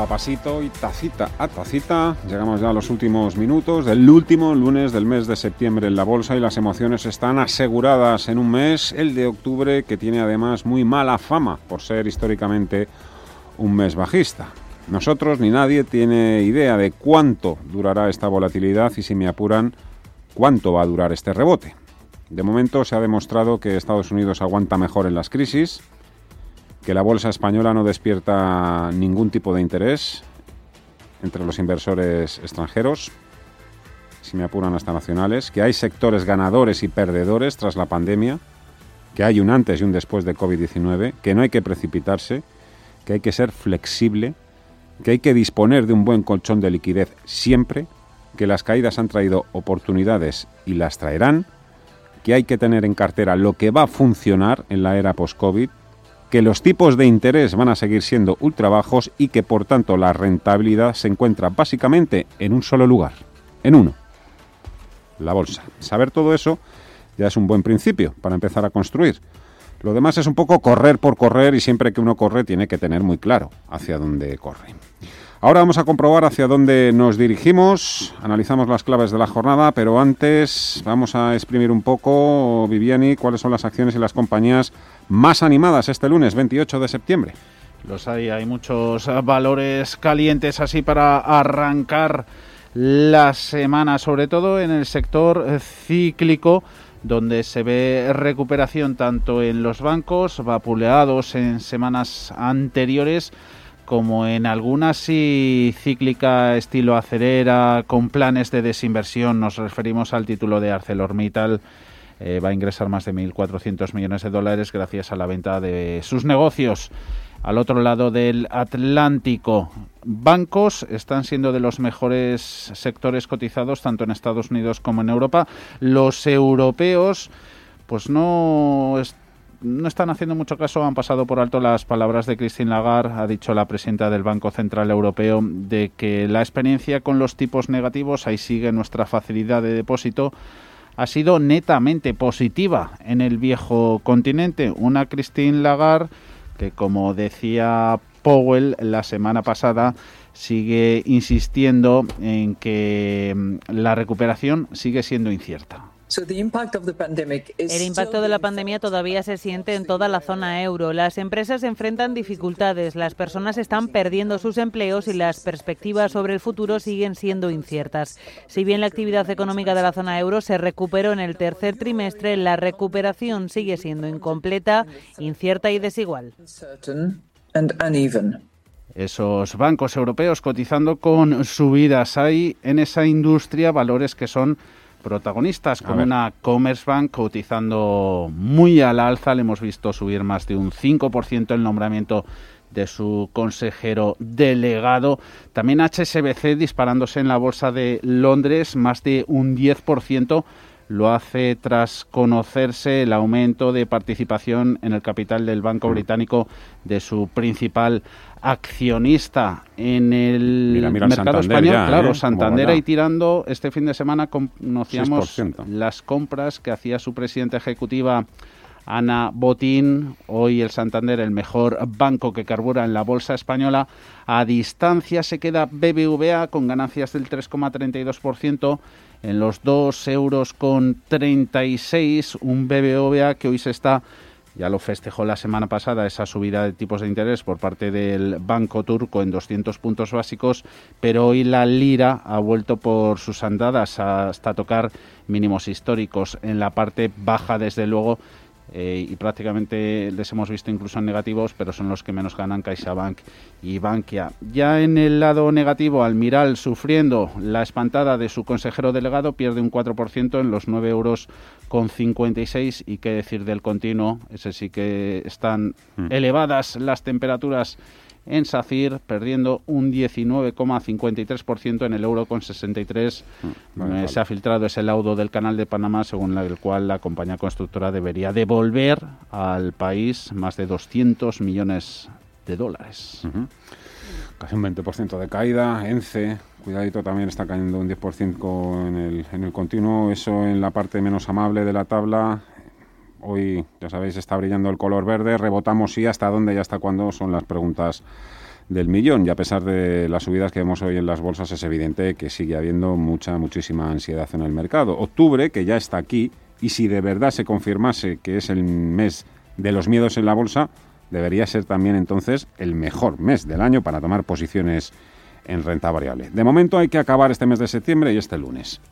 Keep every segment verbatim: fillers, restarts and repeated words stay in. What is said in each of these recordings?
pasito y tacita a tacita. Llegamos ya a los últimos minutos del último lunes del mes de septiembre en la bolsa y las emociones están aseguradas en un mes, el de octubre, que tiene además muy mala fama por ser históricamente un mes bajista. Nosotros ni nadie tiene idea de cuánto durará esta volatilidad y, si me apuran, cuánto va a durar este rebote. De momento se ha demostrado que Estados Unidos aguanta mejor en las crisis, que la bolsa española no despierta ningún tipo de interés entre los inversores extranjeros, si me apuran hasta nacionales, que hay sectores ganadores y perdedores tras la pandemia, que hay un antes y un después de covid diecinueve, que no hay que precipitarse, que hay que ser flexible, que hay que disponer de un buen colchón de liquidez siempre, que las caídas han traído oportunidades y las traerán, que hay que tener en cartera lo que va a funcionar en la era post-COVID, que los tipos de interés van a seguir siendo ultra bajos y que, por tanto, la rentabilidad se encuentra básicamente en un solo lugar, en uno, la bolsa. Saber todo eso ya es un buen principio para empezar a construir. Lo demás es un poco correr por correr, y siempre que uno corre tiene que tener muy claro hacia dónde corre. Ahora vamos a comprobar hacia dónde nos dirigimos, analizamos las claves de la jornada, pero antes vamos a exprimir un poco, Viviani, cuáles son las acciones y las compañías más animadas este lunes veintiocho de septiembre. Los hay, hay muchos valores calientes así para arrancar la semana, sobre todo en el sector cíclico, donde se ve recuperación tanto en los bancos, vapuleados en semanas anteriores, como en algunas sí cíclica estilo acerera, con planes de desinversión. Nos referimos al título de ArcelorMittal. Eh, va a ingresar más de mil cuatrocientos millones de dólares gracias a la venta de sus negocios. Al otro lado del Atlántico, bancos están siendo de los mejores sectores cotizados tanto en Estados Unidos como en Europa. Los europeos pues no están No están haciendo mucho caso, han pasado por alto las palabras de Christine Lagarde, ha dicho la presidenta del Banco Central Europeo, de que la experiencia con los tipos negativos, ahí sigue nuestra facilidad de depósito, ha sido netamente positiva en el viejo continente. Una Christine Lagarde que, como decía Powell la semana pasada, sigue insistiendo en que la recuperación sigue siendo incierta. El impacto de la pandemia todavía se siente en toda la zona euro. Las empresas enfrentan dificultades, las personas están perdiendo sus empleos y las perspectivas sobre el futuro siguen siendo inciertas. Si bien la actividad económica de la zona euro se recuperó en el tercer trimestre, la recuperación sigue siendo incompleta, incierta y desigual. Esos bancos europeos cotizando con subidas. Hay en esa industria valores que son protagonistas, como una Commerzbank cotizando muy al alza. Le hemos visto subir más de un cinco por ciento el nombramiento de su consejero delegado. También H S B C disparándose en la bolsa de Londres, más de un diez por ciento. Lo hace tras conocerse el aumento de participación en el capital del banco británico de su principal accionista. En el mira, mira mercado el español, ya, claro, ¿eh? Santander ahí tirando. Este fin de semana conocíamos seis por ciento las compras que hacía su presidenta ejecutiva Ana Botín. Hoy el Santander, el mejor banco que carbura en la bolsa española. A distancia se queda B B V A con ganancias del tres coma treinta y dos por ciento en los dos euros con treinta y seis. Un B B V A que hoy se está, ya lo festejó la semana pasada, esa subida de tipos de interés por parte del banco turco en doscientos puntos básicos, pero hoy la lira ha vuelto por sus andadas hasta tocar mínimos históricos en la parte baja, desde luego. Eh, y prácticamente les hemos visto incluso en negativos, pero son los que menos ganan CaixaBank y Bankia. Ya en el lado negativo, Almiral sufriendo la espantada de su consejero delegado, pierde un cuatro por ciento en los nueve euros con cincuenta y seis. Y qué decir del Continuo, ese sí que están mm. elevadas las temperaturas en SACIR, perdiendo un diecinueve coma cincuenta y tres por ciento en el euro con sesenta y tres. Mm, vale, eh, vale. Se ha filtrado ese laudo del Canal de Panamá, según el cual la compañía constructora debería devolver al país más de doscientos millones de dólares. Uh-huh. Casi un veinte por ciento de caída. ENCE, cuidadito, también está cayendo un diez por ciento en el, en el Continuo. Eso en la parte menos amable de la tabla. Hoy, ya sabéis, está brillando el color verde. Rebotamos y hasta dónde y hasta cuándo son las preguntas del millón, y a pesar de las subidas que vemos hoy en las bolsas es evidente que sigue habiendo mucha, muchísima ansiedad en el mercado. Octubre, que ya está aquí, y si de verdad se confirmase que es el mes de los miedos en la bolsa, debería ser también entonces el mejor mes del año para tomar posiciones en renta variable. De momento hay que acabar este mes de septiembre y este lunes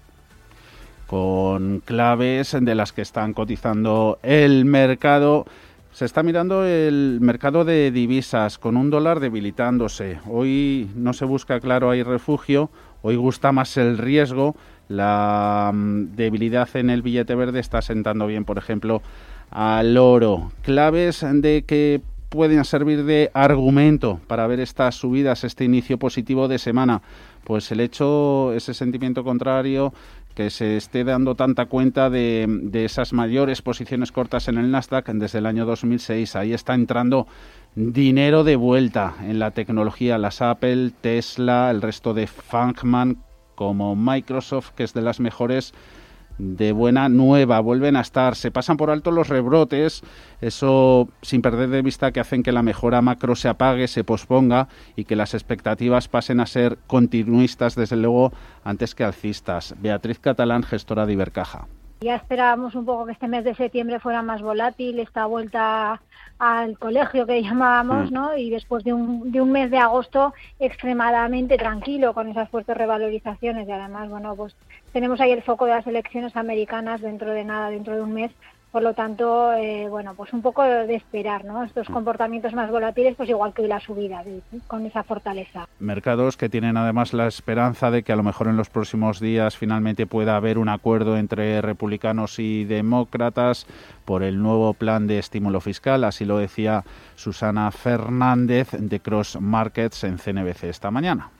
con claves de las que están cotizando el mercado. Se está mirando el mercado de divisas con un dólar debilitándose. Hoy no se busca, claro, hay refugio. Hoy gusta más el riesgo. La um, debilidad en el billete verde está sentando bien, por ejemplo, al oro. Claves de que pueden servir de argumento para ver estas subidas, este inicio positivo de semana. Pues el hecho, ese sentimiento contrario, que se esté dando tanta cuenta de, de esas mayores posiciones cortas en el Nasdaq desde el año dos mil seis. Ahí está entrando dinero de vuelta en la tecnología, las Apple, Tesla, el resto de Fangman, como Microsoft, que es de las mejores de buena nueva, vuelven a estar, se pasan por alto los rebrotes, eso sin perder de vista que hacen que la mejora macro se apague, se posponga y que las expectativas pasen a ser continuistas, desde luego, antes que alcistas. Beatriz Catalán, gestora de Ibercaja. Ya esperábamos un poco que este mes de septiembre fuera más volátil, esta vuelta al colegio que llamábamos, ¿no? Y después de un, de un mes de agosto extremadamente tranquilo con esas fuertes revalorizaciones y además, bueno, pues tenemos ahí el foco de las elecciones americanas dentro de nada, dentro de un mes. Por lo tanto, eh, bueno, pues un poco de esperar, ¿no? Estos comportamientos más volátiles, pues igual que la subida, ¿sí? Con esa fortaleza. Mercados que tienen además la esperanza de que a lo mejor en los próximos días finalmente pueda haber un acuerdo entre republicanos y demócratas por el nuevo plan de estímulo fiscal. Así lo decía Susana Fernández de Cross Markets en C N B C esta mañana.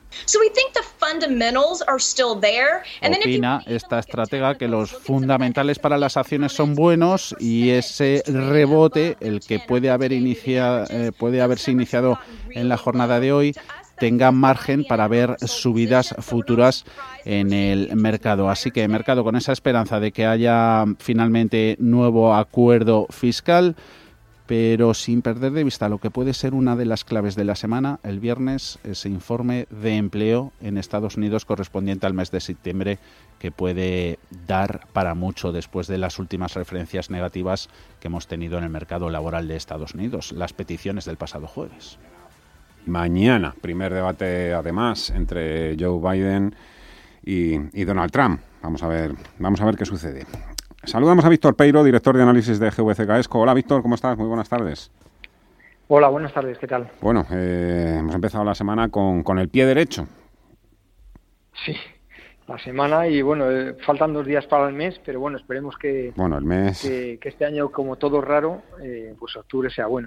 Opina esta estratega que los fundamentales para las acciones son buenos y ese rebote, el que puede haber iniciado, eh, puede haberse iniciado en la jornada de hoy, tenga margen para ver subidas futuras en el mercado. Así que mercado con esa esperanza de que haya finalmente nuevo acuerdo fiscal, pero sin perder de vista lo que puede ser una de las claves de la semana, el viernes, ese informe de empleo en Estados Unidos correspondiente al mes de septiembre, que puede dar para mucho después de las últimas referencias negativas que hemos tenido en el mercado laboral de Estados Unidos, las peticiones del pasado jueves. Mañana, primer debate además entre Joe Biden y, y Donald Trump. Vamos a ver, vamos a ver qué sucede. Saludamos a Víctor Peiro, director de análisis de G V C Gaesco. Hola, Víctor, ¿cómo estás? Muy buenas tardes. Hola, buenas tardes, ¿qué tal? Bueno, eh, hemos empezado la semana con, con el pie derecho. Sí, la semana y bueno, eh, faltan dos días para el mes, pero bueno, esperemos que, bueno, el mes... que, que este año, como todo raro, eh, pues octubre sea bueno.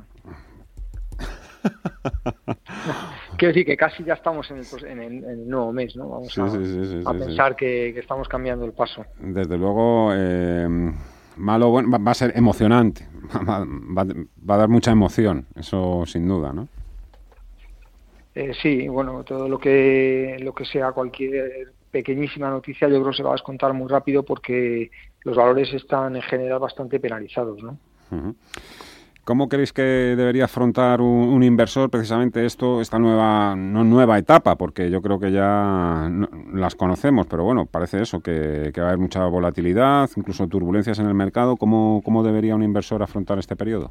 Quiero decir que casi ya estamos en el, en el, en el nuevo mes, ¿no? Vamos sí, a, sí, sí, sí, a pensar sí. Que, que estamos cambiando el paso. Desde luego, eh, malo bueno, va, va a ser emocionante, va, va, va a dar mucha emoción, eso sin duda, ¿no? Eh, sí, bueno, todo lo que lo que sea cualquier pequeñísima noticia, yo creo que se va a descontar muy rápido porque los valores están en general bastante penalizados, ¿no? Uh-huh. ¿Cómo creéis que debería afrontar un, un inversor precisamente esto, esta nueva, no nueva etapa? Porque yo creo que ya no, las conocemos, pero bueno, parece eso, que, que va a haber mucha volatilidad, incluso turbulencias en el mercado. ¿Cómo, cómo debería un inversor afrontar este periodo?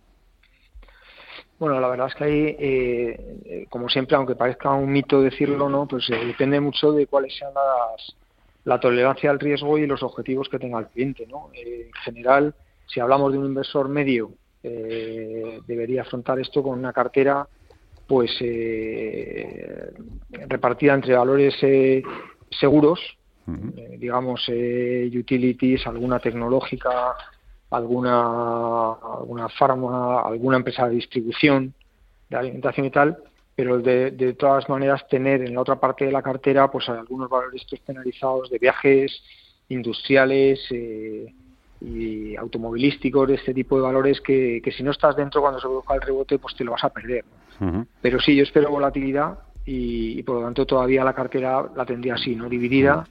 Bueno, la verdad es que ahí, eh, como siempre, aunque parezca un mito decirlo, no, pues eh, depende mucho de cuáles sean las, la tolerancia al riesgo y los objetivos que tenga el cliente, ¿no? Eh, en general, si hablamos de un inversor medio, Eh, debería afrontar esto con una cartera pues eh, repartida entre valores eh, seguros, uh-huh. eh, digamos eh, utilities, alguna tecnológica, alguna alguna farma, alguna empresa de distribución de alimentación y tal, pero de, de todas maneras tener en la otra parte de la cartera pues algunos valores penalizados de viajes, industriales, eh, y automovilísticos, de este tipo de valores que, que si no estás dentro cuando se produzca el rebote pues te lo vas a perder. Uh-huh. Pero sí, yo espero volatilidad y, y por lo tanto todavía la cartera la tendría así, ¿no? Dividida,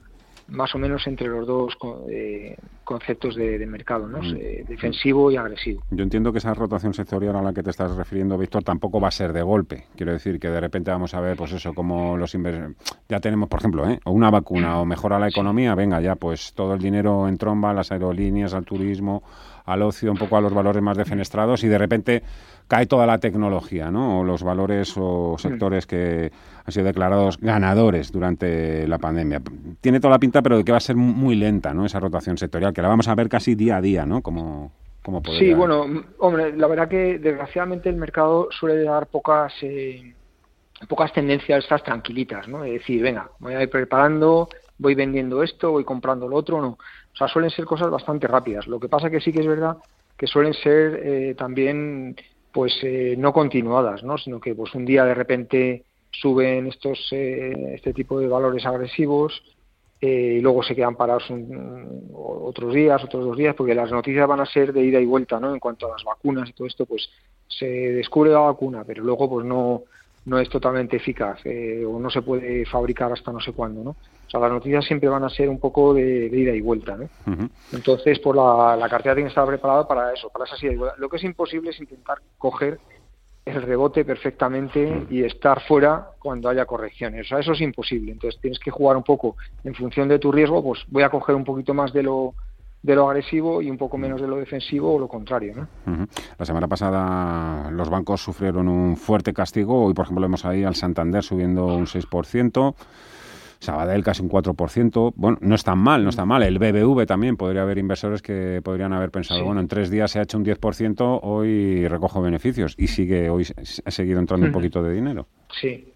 más o menos entre los dos eh, conceptos de, de mercado, ¿no? Eh, defensivo y agresivo. Yo entiendo que esa rotación sectorial a la que te estás refiriendo, Víctor, tampoco va a ser de golpe. Quiero decir que de repente vamos a ver, pues eso, como los inversores, ya tenemos, por ejemplo, ¿eh? o una vacuna o mejora la economía, venga ya, pues todo el dinero en tromba a las aerolíneas, al turismo, al ocio, un poco a los valores más defenestrados, y de repente cae toda la tecnología, ¿no? O los valores o sectores que han sido declarados ganadores durante la pandemia. Tiene toda la pinta, pero de que va a ser muy lenta, ¿no? Esa rotación sectorial, que la vamos a ver casi día a día, ¿no? Como, como podría... Sí, bueno, hombre, la verdad que desgraciadamente el mercado suele dar pocas eh, pocas tendencias estas tranquilitas, ¿no? Es decir, venga, voy a ir preparando, voy vendiendo esto, voy comprando lo otro, no. O sea, suelen ser cosas bastante rápidas. Lo que pasa que sí que es verdad que suelen ser eh, también pues eh, no continuadas, ¿no? Sino que pues un día de repente suben estos eh, este tipo de valores agresivos eh, y luego se quedan parados un, otros días, otros dos días, porque las noticias van a ser de ida y vuelta, ¿no? En cuanto a las vacunas y todo esto, pues se descubre la vacuna, pero luego pues no no es totalmente eficaz eh, o no se puede fabricar hasta no sé cuándo, ¿no? O sea, las noticias siempre van a ser un poco de, de ida y vuelta, ¿no? Uh-huh. Entonces, pues la, la cartera tiene que estar preparada para eso, para esa ida y vuelta. Lo que es imposible es intentar coger el rebote perfectamente y estar fuera cuando haya correcciones. O sea, eso es imposible. Entonces, tienes que jugar un poco en función de tu riesgo, pues voy a coger un poquito más de lo de lo agresivo y un poco menos de lo defensivo o lo contrario, ¿no? Uh-huh. La semana pasada los bancos sufrieron un fuerte castigo. Hoy, por ejemplo, vemos ahí al Santander subiendo un seis por ciento, Sabadell casi un cuatro por ciento. Bueno, no es tan mal, no está mal. El B B V también, podría haber inversores que podrían haber pensado, sí, bueno, en tres días se ha hecho un diez por ciento, hoy recojo beneficios, y sigue hoy ha seguido entrando uh-huh. un poquito de dinero. Sí.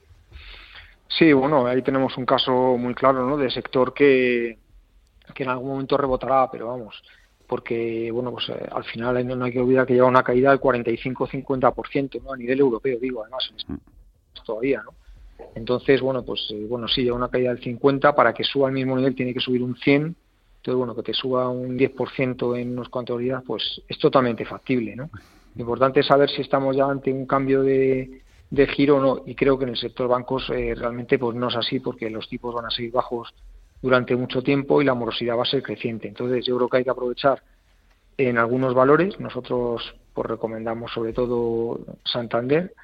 Sí, bueno, ahí tenemos un caso muy claro, ¿no? De sector que que en algún momento rebotará, pero vamos, porque bueno, pues eh, al final no hay que olvidar que lleva una caída del cuarenta y cinco a cincuenta por ciento, ¿no? A nivel europeo, digo, además, todavía, ¿no? Entonces, bueno, pues eh, bueno, sí, lleva una caída del cincuenta, para que suba al mismo nivel tiene que subir un cien, entonces, bueno, que te suba un diez por ciento en unos cuantos días, pues es totalmente factible, ¿no? Lo importante es saber si estamos ya ante un cambio de, de giro o no, y creo que en el sector bancos eh, realmente pues no es así, porque los tipos van a seguir bajos durante mucho tiempo y la morosidad va a ser creciente. Entonces yo creo que hay que aprovechar en algunos valores. Nosotros pues recomendamos sobre todo Santander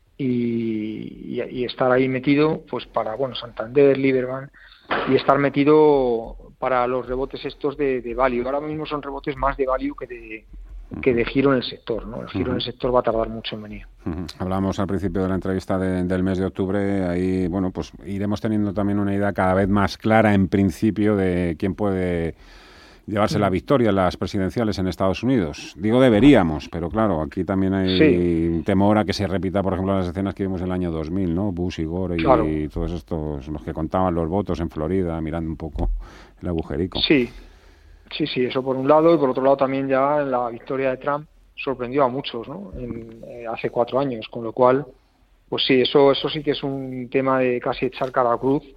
y, y, y estar ahí metido pues para, bueno, Santander, Liberbank, y estar metido para los rebotes estos de, de value. Ahora mismo son rebotes más de value que de que de giro en el sector, ¿no? El giro uh-huh. en el sector va a tardar mucho en venir. Uh-huh. Hablábamos al principio de la entrevista de, del mes de octubre, ahí, bueno, pues iremos teniendo también una idea cada vez más clara, en principio, de quién puede llevarse uh-huh. la victoria en las presidenciales en Estados Unidos. Digo deberíamos, pero claro, aquí también hay sí. temor a que se repita, por ejemplo, las escenas que vimos en el año dos mil, ¿no? Bush y Gore y, claro. y todos estos, los que contaban los votos en Florida, mirando un poco el agujerico. Sí. Sí, sí, eso por un lado, y por otro lado también ya la victoria de Trump sorprendió a muchos, ¿no? En, eh, hace cuatro años, con lo cual, pues sí, eso eso sí que es un tema de casi echar cara a cruz.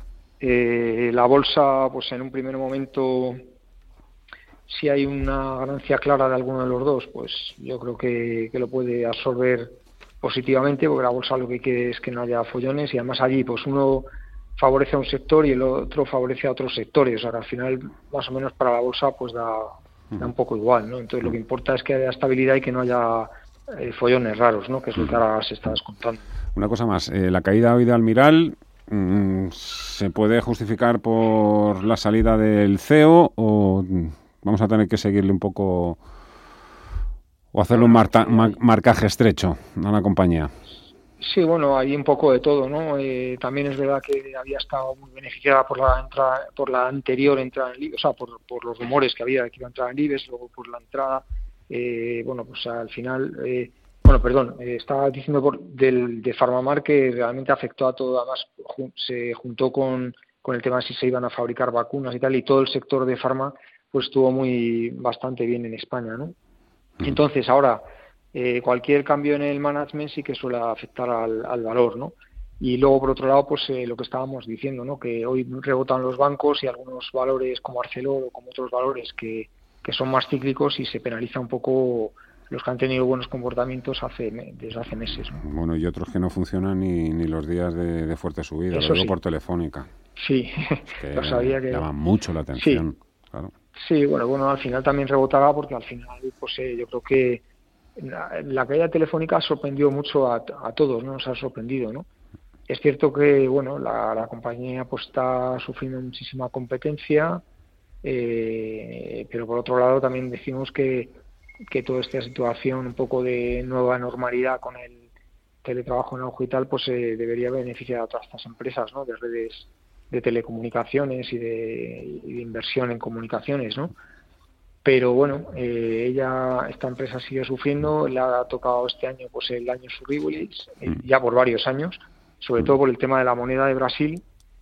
Eh, la bolsa, pues en un primer momento, si hay una ganancia clara de alguno de los dos, pues yo creo que, que lo puede absorber positivamente, porque la bolsa lo que quiere es que no haya follones, y además allí, pues uno favorece a un sector y el otro favorece a otros sectores. O sea, que al final, más o menos para la bolsa, pues da, da un poco igual, ¿no? Entonces, lo que importa es que haya estabilidad y que no haya eh, follones raros, ¿no? Que es lo que ahora se está descontando. Una cosa más, eh, la caída hoy de Almiral, mmm, ¿se puede justificar por la salida del C E O o vamos a tener que seguirle un poco o hacerle un marta, mar, marcaje estrecho a la compañía? Sí, bueno, hay un poco de todo, ¿no? Eh, también es verdad que había estado muy beneficiada por la entrada, por la anterior entrada en Libes, o sea, por, por los rumores que había de que iba a entrar en Libes, luego por la entrada, eh, bueno, pues al final, eh, bueno, perdón, eh, estaba diciendo por, del, de Farmamar que realmente afectó a todo, además jun, se juntó con, con el tema de si se iban a fabricar vacunas y tal, y todo el sector de farma pues estuvo muy bastante bien en España, ¿no? Entonces, ahora, Eh, cualquier cambio en el management sí que suele afectar al, al valor, ¿no? Y luego, por otro lado, pues eh, lo que estábamos diciendo, ¿no? Que hoy rebotan los bancos y algunos valores como Arcelor o como otros valores que, que son más cíclicos, y se penaliza un poco los que han tenido buenos comportamientos hace desde hace meses, ¿no? Bueno, y otros que no funcionan ni, ni los días de, de fuerte subida, lo digo por Telefónica. Sí, que lo sabía que... llama mucho la atención. Sí. Claro. Sí, bueno, bueno, al final también rebotaba porque al final, pues eh, yo creo que la, la caída telefónica sorprendió mucho a, a todos, ¿no? Nos ha sorprendido, ¿no? Es cierto que, bueno, la, la compañía pues está sufriendo muchísima competencia, eh, pero por otro lado también decimos que, que toda esta situación un poco de nueva normalidad con el teletrabajo en auge y tal, pues eh, debería beneficiar a todas estas empresas, ¿no? De redes de telecomunicaciones y de, y de inversión en comunicaciones, ¿no? Pero bueno, eh, ella, esta empresa sigue sufriendo, le ha tocado este año pues el año surribulis, eh, ya por varios años, sobre todo por el tema de la moneda de Brasil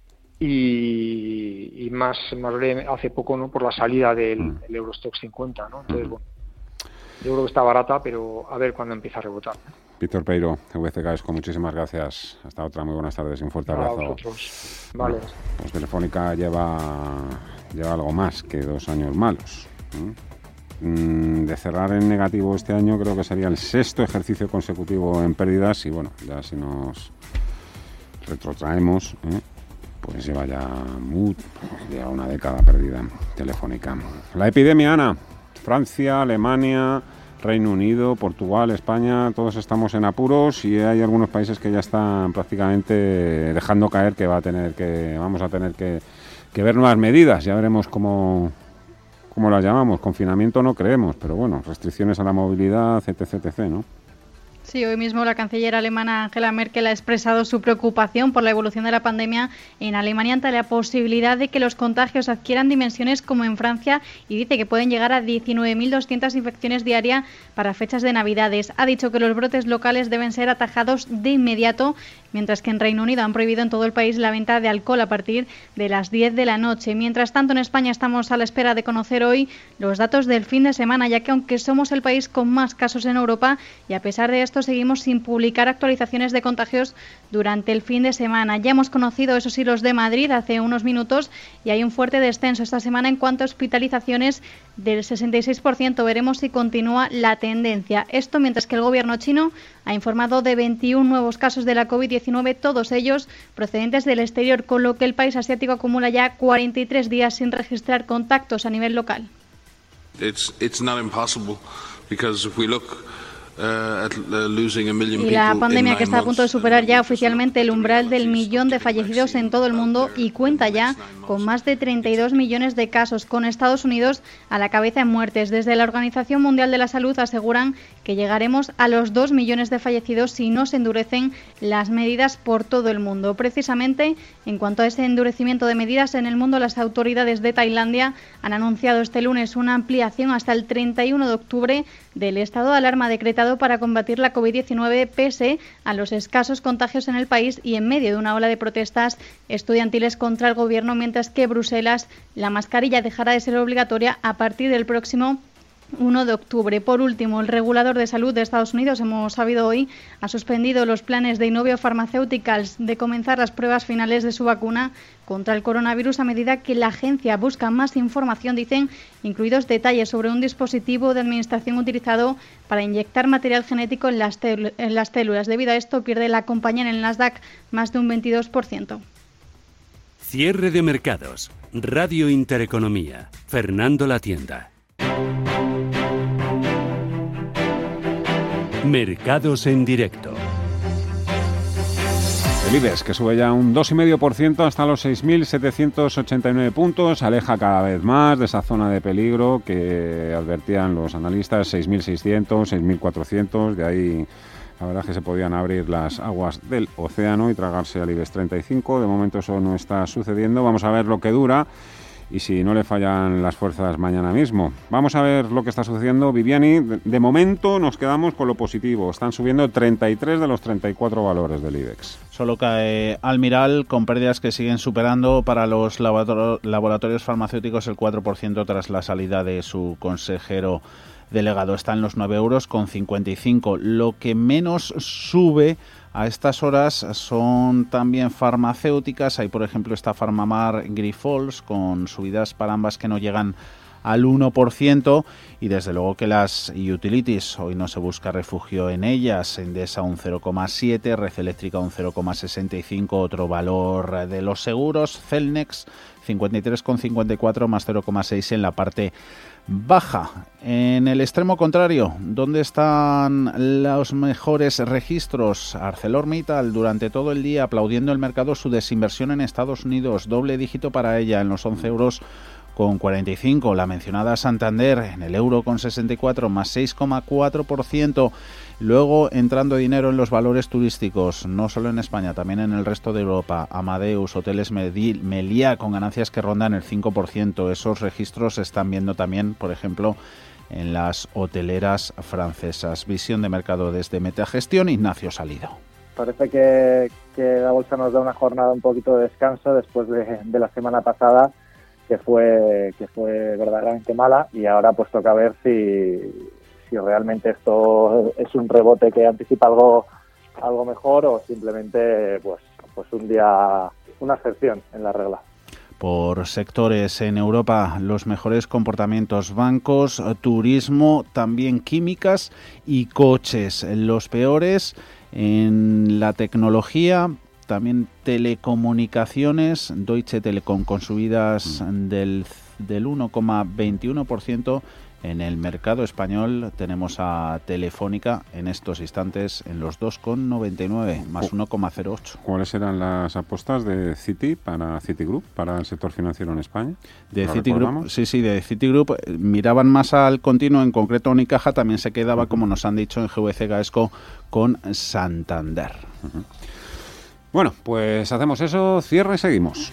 y, y más, más breve, hace poco, ¿no? Por la salida del, del Eurostoxx cincuenta, ¿no? Entonces, bueno, yo creo que está barata, pero a ver cuándo empieza a rebotar. Víctor Peiro, V C Caesco, muchísimas gracias. Hasta otra, muy buenas tardes y un fuerte abrazo. A vosotros. Vale. Bueno, pues Telefónica lleva, lleva algo más que dos años malos. ¿Mm? De cerrar en negativo este año creo que sería el sexto ejercicio consecutivo en pérdidas y bueno, ya si nos retrotraemos, ¿eh? pues lleva ya, muy, lleva una década perdida Telefónica. La epidemia, Ana, Francia, Alemania, Reino Unido, Portugal, España, todos estamos en apuros y hay algunos países que ya están prácticamente dejando caer que va a tener que vamos a tener que, que ver nuevas medidas. Ya veremos cómo, cómo las llamamos. Confinamiento no creemos, pero bueno, restricciones a la movilidad, etc, etc, ¿no? Sí, hoy mismo la canciller alemana Angela Merkel ha expresado su preocupación por la evolución de la pandemia en Alemania ante la posibilidad de que los contagios adquieran dimensiones como en Francia y dice que pueden llegar a diecinueve mil doscientas infecciones diarias para fechas de Navidades. Ha dicho que los brotes locales deben ser atajados de inmediato, mientras que en Reino Unido han prohibido en todo el país la venta de alcohol a partir de las diez de la noche. Mientras tanto, en España estamos a la espera de conocer hoy los datos del fin de semana, ya que aunque somos el país con más casos en Europa y a pesar de esto seguimos sin publicar actualizaciones de contagios durante el fin de semana. Ya hemos conocido, eso sí, los de Madrid hace unos minutos y hay un fuerte descenso esta semana en cuanto a hospitalizaciones del sesenta y seis por ciento. Veremos si continúa la tendencia. Esto mientras que el gobierno chino ha informado de veintiún nuevos casos de la COVID diecinueve, todos ellos procedentes del exterior, con lo que el país asiático acumula ya cuarenta y tres días sin registrar contactos a nivel local. It's, it's not impossible because if we look Uh, at, uh, losing a million y la pandemia que está a punto de superar ya oficialmente el umbral del millón de fallecidos en todo el mundo y cuenta ya con más de treinta y dos millones de casos, con Estados Unidos a la cabeza en muertes. Desde la Organización Mundial de la Salud aseguran que llegaremos a los dos millones de fallecidos si no se endurecen las medidas por todo el mundo. Precisamente, en cuanto a ese endurecimiento de medidas en el mundo, las autoridades de Tailandia han anunciado este lunes una ampliación hasta el treinta y uno de octubre del estado de alarma decretado para combatir la COVID diecinueve pese a los escasos contagios en el país y en medio de una ola de protestas estudiantiles contra el gobierno, mientras que Bruselas la mascarilla dejará de ser obligatoria a partir del próximo uno de octubre. Por último, el regulador de salud de Estados Unidos, hemos sabido hoy, ha suspendido los planes de Inovio Pharmaceuticals de comenzar las pruebas finales de su vacuna contra el coronavirus a medida que la agencia busca más información, dicen, incluidos detalles sobre un dispositivo de administración utilizado para inyectar material genético en las, en las células. Debido a esto, pierde la compañía en el Nasdaq más de un veintidós por ciento. Cierre de mercados. Radio Intereconomía. Fernando Latienda. Mercados en directo. El IBEX, que sube ya un dos coma cinco por ciento hasta los seis mil setecientos ochenta y nueve puntos, aleja cada vez más de esa zona de peligro que advertían los analistas, seis mil seiscientos, seis mil cuatrocientos, de ahí la verdad es que se podían abrir las aguas del océano y tragarse al IBEX treinta y cinco. De momento eso no está sucediendo, vamos a ver lo que dura y si no le fallan las fuerzas mañana mismo. Vamos a ver lo que está sucediendo. Viviani, de, de momento nos quedamos con lo positivo. Están subiendo treinta y tres de los treinta y cuatro valores del IBEX. Solo cae Almiral con pérdidas que siguen superando para los laboratorios farmacéuticos el cuatro por ciento tras la salida de su consejero delegado. Está en los nueve euros con cincuenta y cinco. Lo que menos sube a estas horas son también farmacéuticas. Hay, por ejemplo, esta Farmamar Grifols con subidas para ambas que no llegan al uno por ciento. Y desde luego que las utilities, hoy no se busca refugio en ellas. Endesa un cero coma siete, Red Eléctrica un cero coma sesenta y cinco, otro valor de los seguros, Celnex cincuenta y tres coma cincuenta y cuatro más cero coma seis en la parte baja. En el extremo contrario, ¿dónde están los mejores registros? ArcelorMittal durante todo el día aplaudiendo el mercado su desinversión en Estados Unidos, doble dígito para ella en los once euros con cuarenta y cinco, la mencionada Santander en el euro con sesenta y cuatro más seis coma cuatro por ciento. Luego entrando dinero en los valores turísticos, no solo en España, también en el resto de Europa. Amadeus, Hoteles Meliá con ganancias que rondan el cinco por ciento. Esos registros se están viendo también, por ejemplo, en las hoteleras francesas. Visión de mercado desde Metagestión, Ignacio Salido. Parece que, que la bolsa nos da una jornada un poquito de descanso después de, de la semana pasada, que fue que fue verdaderamente mala, y ahora pues toca ver si, si realmente esto es un rebote que anticipa algo algo mejor o simplemente pues pues un día una excepción en la regla. Por sectores en Europa, los mejores comportamientos: bancos, turismo, también químicas y coches. Los peores en la tecnología, también telecomunicaciones. Deutsche Telekom con subidas del, del uno coma veintiuno por ciento. En el mercado español tenemos a Telefónica en estos instantes en los dos coma noventa y nueve, más uno coma cero ocho. ¿Cuáles eran las apuestas de Citi para Citigroup, para el sector financiero en España? De Citigroup, sí, sí, de Citigroup miraban más al continuo, en concreto Unicaja también se quedaba, uh-huh. como nos han dicho en G V C Gaesco, con Santander. Uh-huh. Bueno, pues hacemos eso, cierre y seguimos.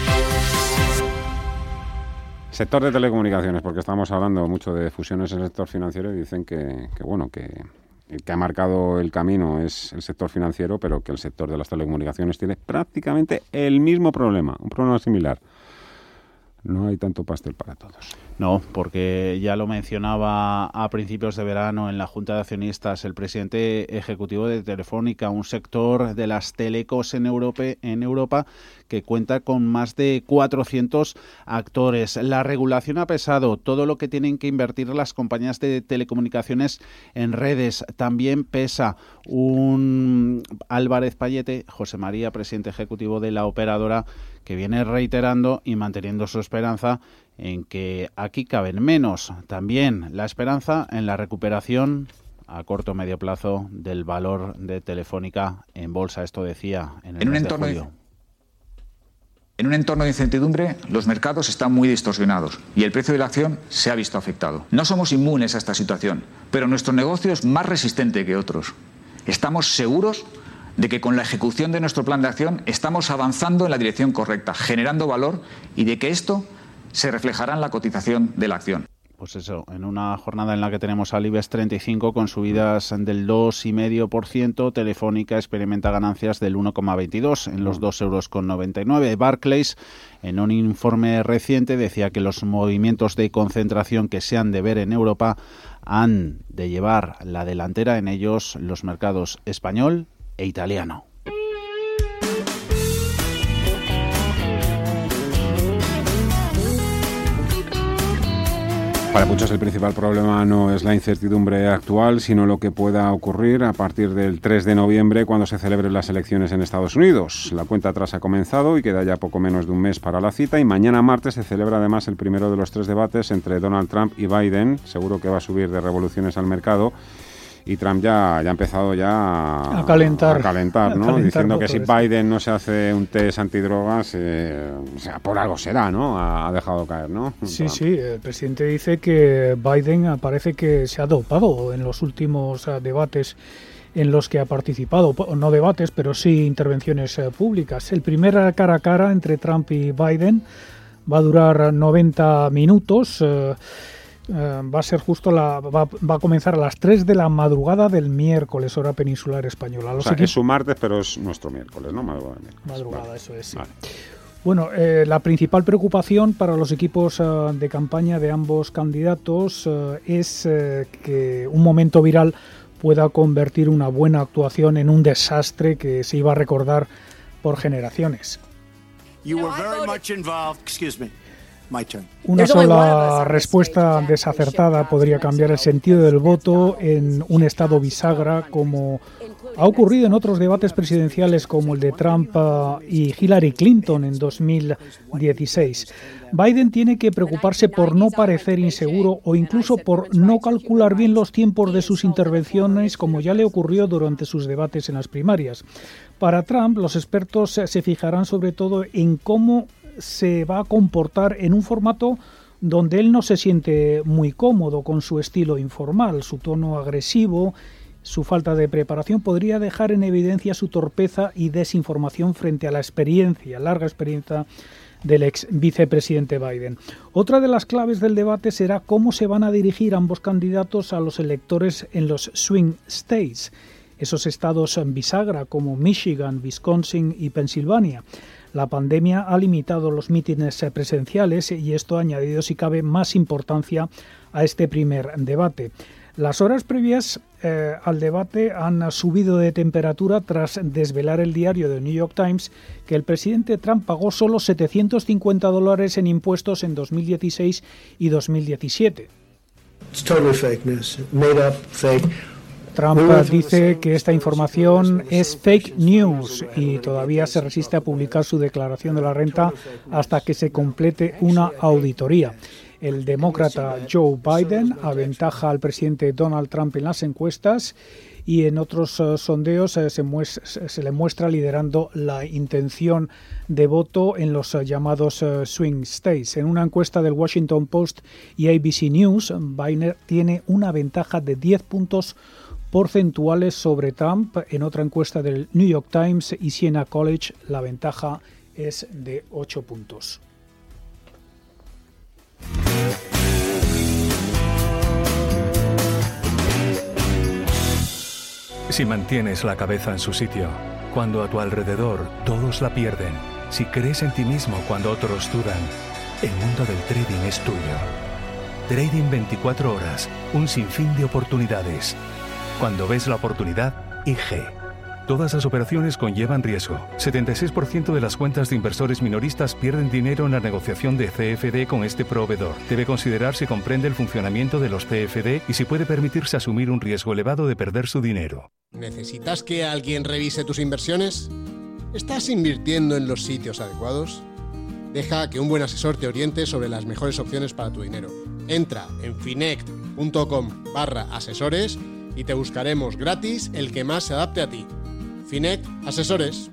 Sector de telecomunicaciones, porque estamos hablando mucho de fusiones en el sector financiero y dicen que, que bueno, que el que ha marcado el camino es el sector financiero, pero que el sector de las telecomunicaciones tiene prácticamente el mismo problema, un problema similar. No hay tanto pastel para todos. No, porque ya lo mencionaba a principios de verano en la Junta de Accionistas el presidente ejecutivo de Telefónica, un sector de las telecos en Europa, en Europa que cuenta con más de cuatrocientos actores. La regulación ha pesado, todo lo que tienen que invertir las compañías de telecomunicaciones en redes también pesa. Un Álvarez Payete, José María, presidente ejecutivo de la operadora, que viene reiterando y manteniendo su esperanza en que aquí caben menos. También la esperanza en la recuperación a corto o medio plazo del valor de Telefónica en bolsa. Esto decía en el en un mes entorno de julio. En un entorno de incertidumbre, los mercados están muy distorsionados y el precio de la acción se ha visto afectado. No somos inmunes a esta situación, pero nuestro negocio es más resistente que otros. Estamos seguros de que con la ejecución de nuestro plan de acción estamos avanzando en la dirección correcta, generando valor, y de que esto se reflejará en la cotización de la acción. Pues eso, en una jornada en la que tenemos al IBEX treinta y cinco con subidas del dos coma cinco por ciento, Telefónica experimenta ganancias del uno coma veintidós en los dos euros con noventa y nueve. Barclays, en un informe reciente, decía que los movimientos de concentración que se han de ver en Europa han de llevar la delantera en ellos los mercados español e italiano. Para muchos el principal problema no es la incertidumbre actual, sino lo que pueda ocurrir a partir del tres de noviembre, cuando se celebren las elecciones en Estados Unidos. La cuenta atrás ha comenzado y queda ya poco menos de un mes para la cita, y mañana martes se celebra además el primero de los tres debates entre Donald Trump y Biden. Seguro que va a subir de revoluciones al mercado. Y Trump ya, ya ha empezado ya a, a calentar, a calentar, ¿no? A calentar diciendo que si esto. Biden no se hace un test antidrogas, eh, o sea, por algo será, ¿no? Ha, ha dejado caer, ¿no? Sí, Trump. sí, el presidente dice que Biden parece que se ha dopado en los últimos uh, debates en los que ha participado, no debates, pero sí intervenciones uh, públicas. El primer cara a cara entre Trump y Biden va a durar noventa minutos. Uh, Uh, va a ser justo la va, va a comenzar a las tres de la madrugada del miércoles, hora peninsular española. Los o sea, equipos... es su martes, pero es nuestro miércoles, ¿no? Madrugada, miércoles. Madrugada, vale. eso es. Sí. Vale. Bueno, eh, la principal preocupación para los equipos uh, de campaña de ambos candidatos uh, es uh, que un momento viral pueda convertir una buena actuación en un desastre que se iba a recordar por generaciones. You were very much involved, excuse me. Una sola respuesta desacertada podría cambiar el sentido del voto en un estado bisagra, como ha ocurrido en otros debates presidenciales como el de Trump uh, y Hillary Clinton en dos mil dieciséis. Biden tiene que preocuparse por no parecer inseguro o incluso por no calcular bien los tiempos de sus intervenciones, como ya le ocurrió durante sus debates en las primarias. Para Trump, los expertos se fijarán sobre todo en cómo se va a comportar en un formato donde él no se siente muy cómodo con su estilo informal, su tono agresivo. Su falta de preparación podría dejar en evidencia su torpeza y desinformación frente a la experiencia, larga experiencia del ex vicepresidente Biden. Otra de las claves del debate será cómo se van a dirigir ambos candidatos a los electores en los swing states, esos estados bisagra como Michigan, Wisconsin y Pensilvania. La pandemia ha limitado los mítines presenciales y esto ha añadido, si cabe, más importancia a este primer debate. Las horas previas eh, al debate han subido de temperatura tras desvelar el diario The New York Times que el presidente Trump pagó solo setecientos cincuenta dólares en impuestos en dos mil dieciséis y dos mil diecisiete. It's totally fake news. Made up, fake. Trump dice que esta información es fake news y todavía se resiste a publicar su declaración de la renta hasta que se complete una auditoría. El demócrata Joe Biden aventaja al presidente Donald Trump en las encuestas y en otros uh, sondeos uh, se, muestra, se le muestra liderando la intención de voto en los uh, llamados uh, swing states. En una encuesta del Washington Post y A B C News, Biden tiene una ventaja de diez puntos porcentuales sobre Trump. En otra encuesta del New York Times y Siena College, la ventaja es de ocho puntos. Si mantienes la cabeza en su sitio, cuando a tu alrededor todos la pierden, si crees en ti mismo cuando otros dudan, el mundo del trading es tuyo. Trading veinticuatro horas, un sinfín de oportunidades. Cuando ves la oportunidad, I G. Todas las operaciones conllevan riesgo. setenta y seis por ciento de las cuentas de inversores minoristas pierden dinero en la negociación de C F D con este proveedor. Debe considerar si comprende el funcionamiento de los C F D y si puede permitirse asumir un riesgo elevado de perder su dinero. ¿Necesitas que alguien revise tus inversiones? ¿Estás invirtiendo en los sitios adecuados? Deja que un buen asesor te oriente sobre las mejores opciones para tu dinero. Entra en finect.com barra asesores y te buscaremos gratis el que más se adapte a ti. Finect Asesores.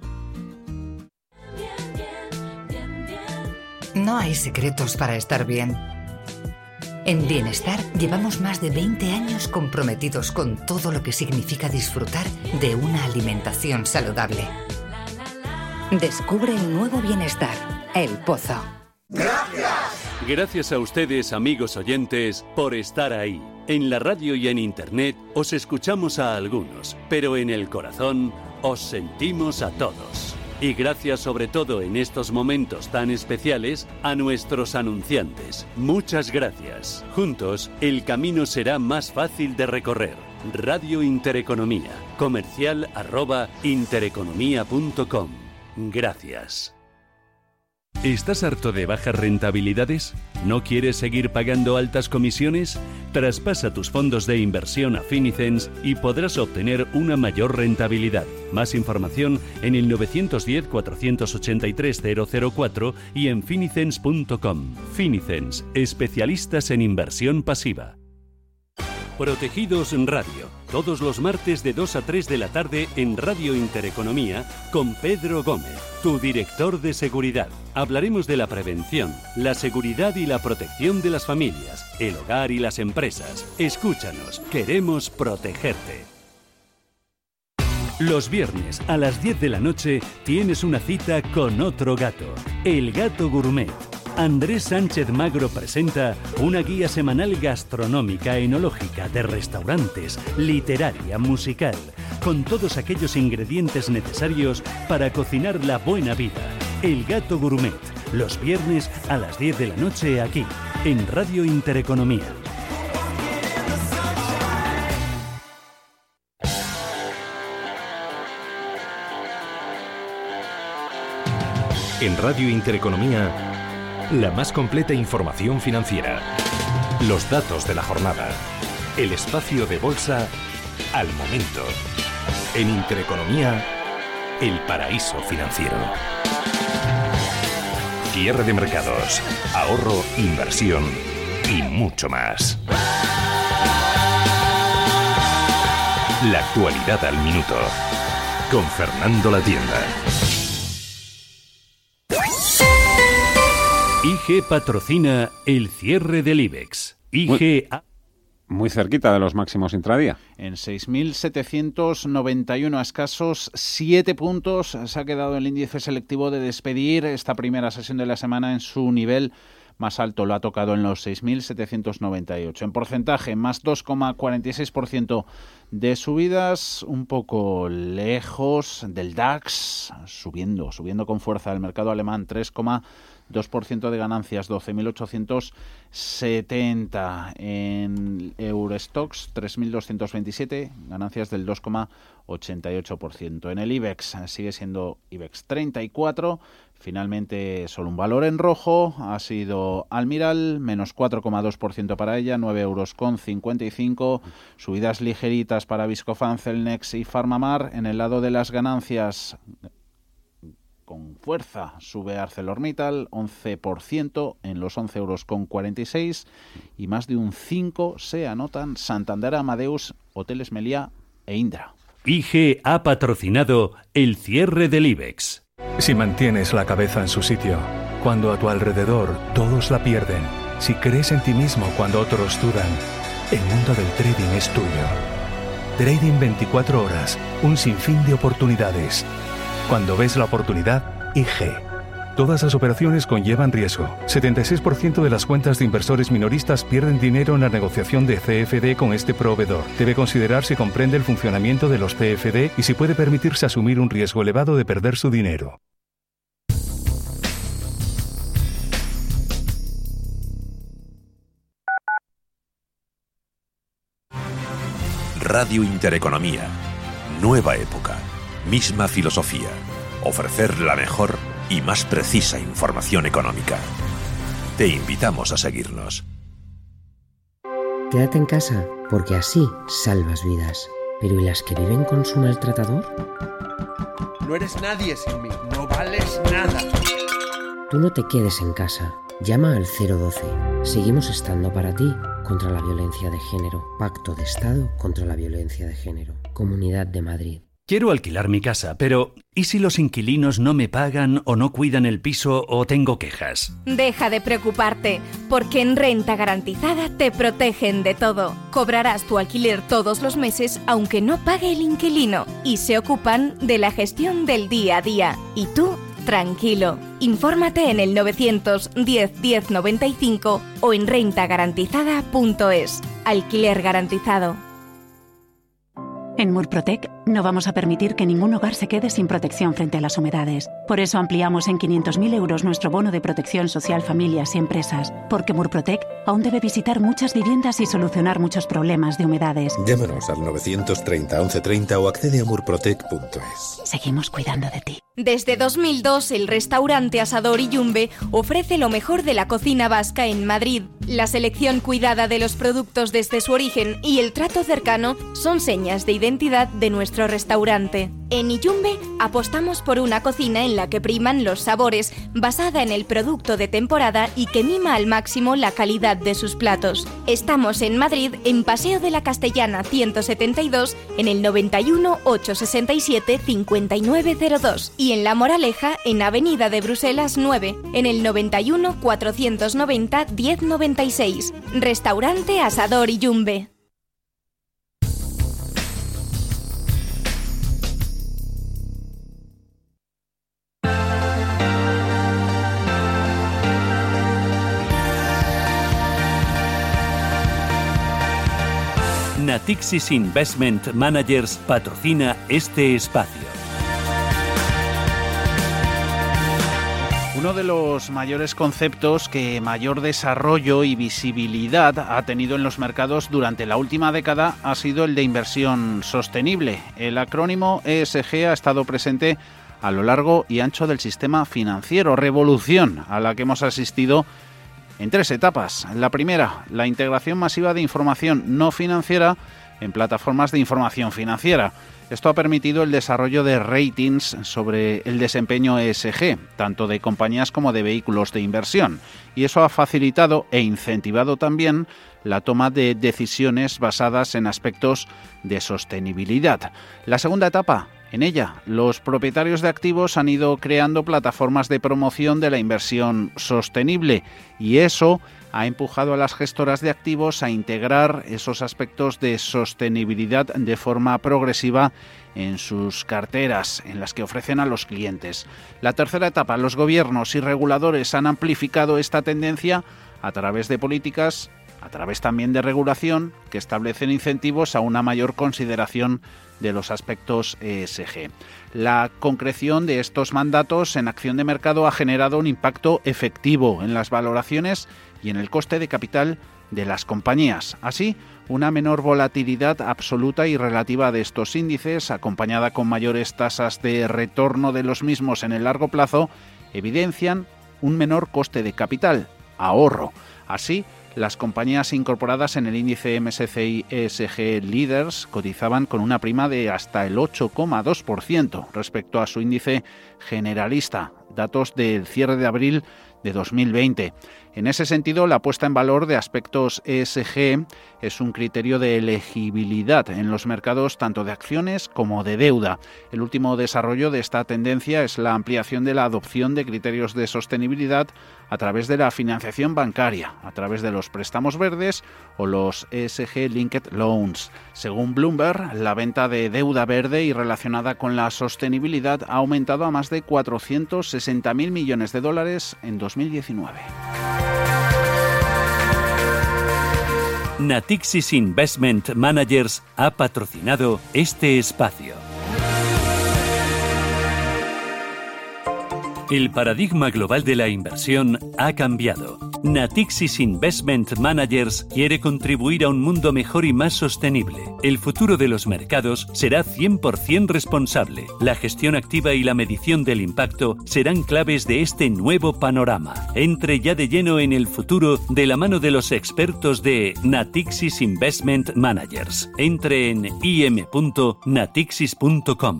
No hay secretos para estar bien. En Bienestar llevamos más de veinte años comprometidos con todo lo que significa disfrutar de una alimentación saludable. Descubre el nuevo Bienestar, El Pozo. ¡Gracias! Gracias a ustedes, amigos oyentes, por estar ahí. En la radio y en internet os escuchamos a algunos, pero en el corazón os sentimos a todos. Y gracias sobre todo en estos momentos tan especiales a nuestros anunciantes. Muchas gracias. Juntos, el camino será más fácil de recorrer. Radio Intereconomía. Comercial arroba intereconomía punto com. Gracias. ¿Estás harto de bajas rentabilidades? ¿No quieres seguir pagando altas comisiones? Traspasa tus fondos de inversión a Finicens y podrás obtener una mayor rentabilidad. Más información en el nueve uno cero, cuatro ocho tres, cero cero cuatro y en finicens punto com. Finicens, especialistas en inversión pasiva. Protegidos Radio, todos los martes de dos a tres de la tarde en Radio Intereconomía con Pedro Gómez, tu director de seguridad. Hablaremos de la prevención, la seguridad y la protección de las familias, el hogar y las empresas. Escúchanos, queremos protegerte. Los viernes a las diez de la noche tienes una cita con otro gato, El Gato Gourmet. Andrés Sánchez Magro presenta una guía semanal gastronómica, enológica, de restaurantes, literaria, musical, con todos aquellos ingredientes necesarios para cocinar la buena vida. El Gato Gourmet, los viernes a las diez de la noche aquí, en Radio Intereconomía. En Radio Intereconomía, La más completa información financiera. Los datos de la jornada. El espacio de bolsa al momento. En Intereconomía, el paraíso financiero. Cierre de mercados, ahorro, inversión y mucho más. La actualidad al minuto. Con Fernando Latienda. I G patrocina el cierre del IBEX. I G A... Muy cerquita de los máximos intradía. En seis mil setecientos noventa y uno, a escasos siete puntos, se ha quedado el índice selectivo de despedir esta primera sesión de la semana en su nivel más alto. Lo ha tocado en los seis mil setecientos noventa y ocho. En porcentaje, más dos coma cuarenta y seis por ciento de subidas, un poco lejos del DAX, subiendo, subiendo con fuerza el mercado alemán, tres coma dos por ciento de ganancias, doce mil ochocientos setenta. En Eurostoxx, tres mil doscientos veintisiete, ganancias del dos coma ochenta y ocho por ciento. En el IBEX sigue siendo IBEX treinta y cuatro. Finalmente, solo un valor en rojo ha sido Almiral, menos cuatro coma dos por ciento para ella, nueve euros con cincuenta y cinco. Subidas ligeritas para Viscofan, Celnex y Farmamar. En el lado de las ganancias, con fuerza sube ArcelorMittal, once por ciento en los once euros con cuarenta y seis, y más de un cinco se anotan Santander, Amadeus, Hoteles Meliá e Indra. I G ha patrocinado el cierre del IBEX. Si mantienes la cabeza en su sitio, cuando a tu alrededor todos la pierden, si crees en ti mismo cuando otros dudan, el mundo del trading es tuyo. Trading veinticuatro horas, un sinfín de oportunidades. Cuando ves la oportunidad, I G. Todas las operaciones conllevan riesgo. setenta y seis por ciento de las cuentas de inversores minoristas pierden dinero en la negociación de C F D con este proveedor. Debe considerar si comprende el funcionamiento de los C F D y si puede permitirse asumir un riesgo elevado de perder su dinero. Radio Intereconomía. Nueva época. Misma filosofía. Ofrecer la mejor y más precisa información económica. Te invitamos a seguirnos. Quédate en casa, porque así salvas vidas. ¿Pero y las que viven con su maltratador? No eres nadie sin mí, no vales nada. Tú no te quedes en casa. Llama al cero doce. Seguimos estando para ti contra la violencia de género. Pacto de Estado contra la violencia de género. Comunidad de Madrid. Quiero alquilar mi casa, pero ¿y si los inquilinos no me pagan o no cuidan el piso o tengo quejas? Deja de preocuparte, porque en Renta Garantizada te protegen de todo. Cobrarás tu alquiler todos los meses aunque no pague el inquilino y se ocupan de la gestión del día a día. Y tú, tranquilo. Infórmate en el novecientos diez diez noventa y cinco o en renta garantizada punto es. Alquiler garantizado. En Murprotec no vamos a permitir que ningún hogar se quede sin protección frente a las humedades. Por eso ampliamos en quinientos mil euros nuestro bono de protección social familias y empresas. Porque Murprotec aún debe visitar muchas viviendas y solucionar muchos problemas de humedades. Llámanos al novecientos treinta once treinta o accede a murprotec punto es. Seguimos cuidando de ti. Desde dos mil dos, el restaurante Asador Iyumbe ofrece lo mejor de la cocina vasca en Madrid. La selección cuidada de los productos desde su origen y el trato cercano son señas de identidad de nuestro restaurante. En Iyumbe apostamos por una cocina en la que priman los sabores, basada en el producto de temporada y que mima al máximo la calidad de sus platos. Estamos en Madrid, en Paseo de la Castellana ciento setenta y dos, en el noventa y uno, ochocientos sesenta y siete, cincuenta y nueve cero dos y en La Moraleja, en Avenida de Bruselas nueve, en el noventa y uno, cuatrocientos noventa, diez noventa y seis. Restaurante Asador Iyumbe. Natixis Investment Managers patrocina este espacio. Uno de los mayores conceptos que mayor desarrollo y visibilidad ha tenido en los mercados durante la última década ha sido el de inversión sostenible. El acrónimo E S G ha estado presente a lo largo y ancho del sistema financiero. Revolución a la que hemos asistido en tres etapas. La primera, la integración masiva de información no financiera en plataformas de información financiera. Esto ha permitido el desarrollo de ratings sobre el desempeño E S G, tanto de compañías como de vehículos de inversión. Y eso ha facilitado e incentivado también la toma de decisiones basadas en aspectos de sostenibilidad. La segunda etapa, en ella, los propietarios de activos han ido creando plataformas de promoción de la inversión sostenible y eso ha empujado a las gestoras de activos a integrar esos aspectos de sostenibilidad de forma progresiva en sus carteras, en las que ofrecen a los clientes. La tercera etapa, los gobiernos y reguladores han amplificado esta tendencia a través de políticas, a través también de regulación, que establecen incentivos a una mayor consideración de los aspectos E S G. La concreción de estos mandatos en acción de mercado ha generado un impacto efectivo en las valoraciones y en el coste de capital de las compañías. Así, una menor volatilidad absoluta y relativa de estos índices, acompañada con mayores tasas de retorno de los mismos en el largo plazo, evidencian un menor coste de capital, ahorro. Así, las compañías incorporadas en el índice M S C I E S G Leaders cotizaban con una prima de hasta el ocho coma dos por ciento respecto a su índice generalista, datos del cierre de abril de dos mil veinte. En ese sentido, la puesta en valor de aspectos E S G es un criterio de elegibilidad en los mercados tanto de acciones como de deuda. El último desarrollo de esta tendencia es la ampliación de la adopción de criterios de sostenibilidad a través de la financiación bancaria, a través de los préstamos verdes o los E S G Linked Loans. Según Bloomberg, la venta de deuda verde y relacionada con la sostenibilidad ha aumentado a más de cuatrocientos sesenta mil millones de dólares en dos mil diecinueve. Natixis Investment Managers ha patrocinado este espacio. El paradigma global de la inversión ha cambiado. Natixis Investment Managers quiere contribuir a un mundo mejor y más sostenible. El futuro de los mercados será cien por ciento responsable. La gestión activa y la medición del impacto serán claves de este nuevo panorama. Entre ya de lleno en el futuro de la mano de los expertos de Natixis Investment Managers. Entre en i m punto natixis punto com.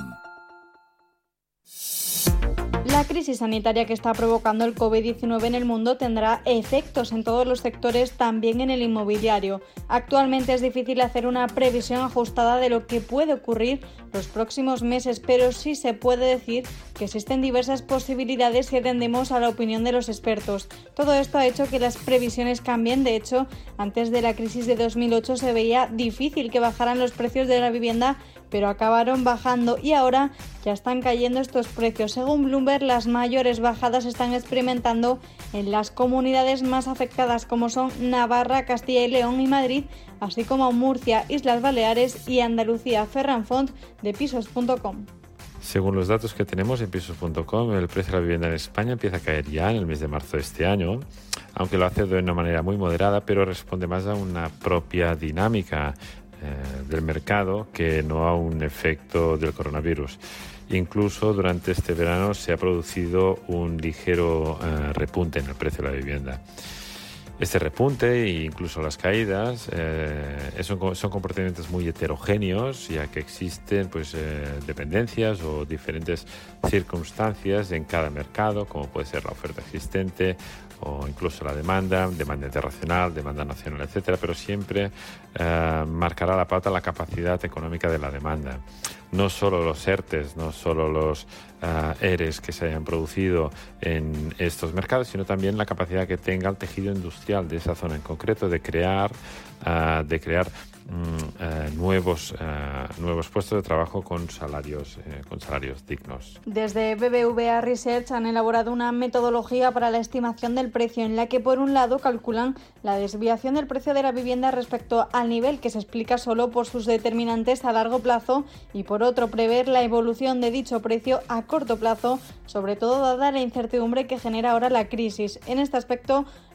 La crisis sanitaria que está provocando el covid diecinueve en el mundo tendrá efectos en todos los sectores, también en el inmobiliario. Actualmente es difícil hacer una previsión ajustada de lo que puede ocurrir los próximos meses, pero sí se puede decir que existen diversas posibilidades y atendemos a la opinión de los expertos. Todo esto ha hecho que las previsiones cambien. De hecho, antes de la crisis de dos mil ocho se veía difícil que bajaran los precios de la vivienda, pero acabaron bajando y ahora ya están cayendo estos precios. Según Bloomberg, las mayores bajadas se están experimentando en las comunidades más afectadas, como son Navarra, Castilla y León y Madrid, así como Murcia, Islas Baleares y Andalucía. Ferran Font, de pisos punto com. Según los datos que tenemos en pisos punto com, el precio de la vivienda en España empieza a caer ya en el mes de marzo de este año, aunque lo hace de una manera muy moderada, pero responde más a una propia dinámica eh, del mercado que no a un efecto del coronavirus. Incluso durante este verano se ha producido un ligero eh, repunte en el precio de la vivienda. Este repunte e incluso las caídas eh, son, son comportamientos muy heterogéneos, ya que existen pues, eh, dependencias o diferentes circunstancias en cada mercado, como puede ser la oferta existente o incluso la demanda, demanda internacional, demanda nacional, etcétera, pero siempre eh, marcará la pauta la capacidad económica de la demanda. No solo los ERTES, no solo los uh, ERES que se hayan producido en estos mercados, sino también la capacidad que tenga el tejido industrial de esa zona en concreto de crear, uh, de crear um, uh, nuevos, uh, nuevos puestos de trabajo con salarios, uh, con salarios dignos. Desde B B V A Research han elaborado una metodología para la estimación del precio en la que, por un lado, calculan la desviación del precio de la vivienda respecto al nivel que se explica solo por sus determinantes a largo plazo y, por otro, prever la evolución de dicho precio a corto plazo, sobre todo dada la incertidumbre que genera ahora la crisis. En este aspecto,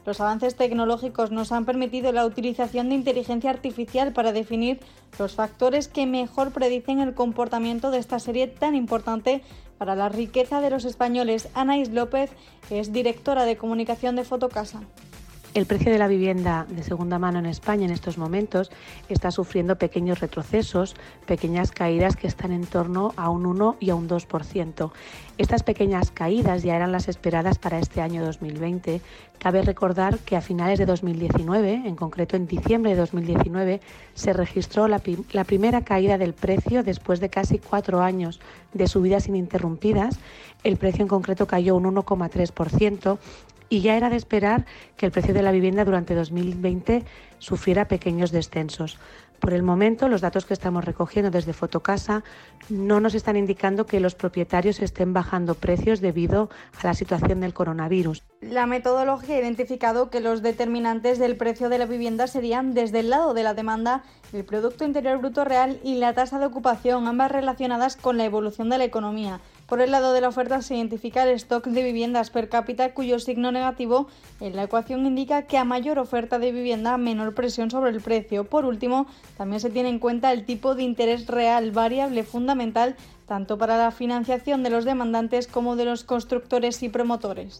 Los avances tecnológicos nos han permitido la utilización de inteligencia artificial para definir los factores que mejor predicen el comportamiento de esta serie tan importante para la riqueza de los españoles. Anaís López es directora de comunicación de Fotocasa. El precio de la vivienda de segunda mano en España en estos momentos está sufriendo pequeños retrocesos, pequeñas caídas que están en torno a un uno y a un dos por ciento. Estas pequeñas caídas ya eran las esperadas para este año dos mil veinte. Cabe recordar que a finales de dos mil diecinueve, en concreto en diciembre de dos mil diecinueve, se registró la, la primera caída del precio después de casi cuatro años de subidas ininterrumpidas. El precio en concreto cayó un uno coma tres por ciento. Y ya era de esperar que el precio de la vivienda durante dos mil veinte sufriera pequeños descensos. Por el momento, los datos que estamos recogiendo desde Fotocasa no nos están indicando que los propietarios estén bajando precios debido a la situación del coronavirus. La metodología ha identificado que los determinantes del precio de la vivienda serían, desde el lado de la demanda, el Producto Interior Bruto Real y la tasa de ocupación, ambas relacionadas con la evolución de la economía. Por el lado de la oferta se identifica el stock de viviendas per cápita, cuyo signo negativo en la ecuación indica que a mayor oferta de vivienda, menor presión sobre el precio. Por último, también se tiene en cuenta el tipo de interés real, variable fundamental tanto para la financiación de los demandantes como de los constructores y promotores.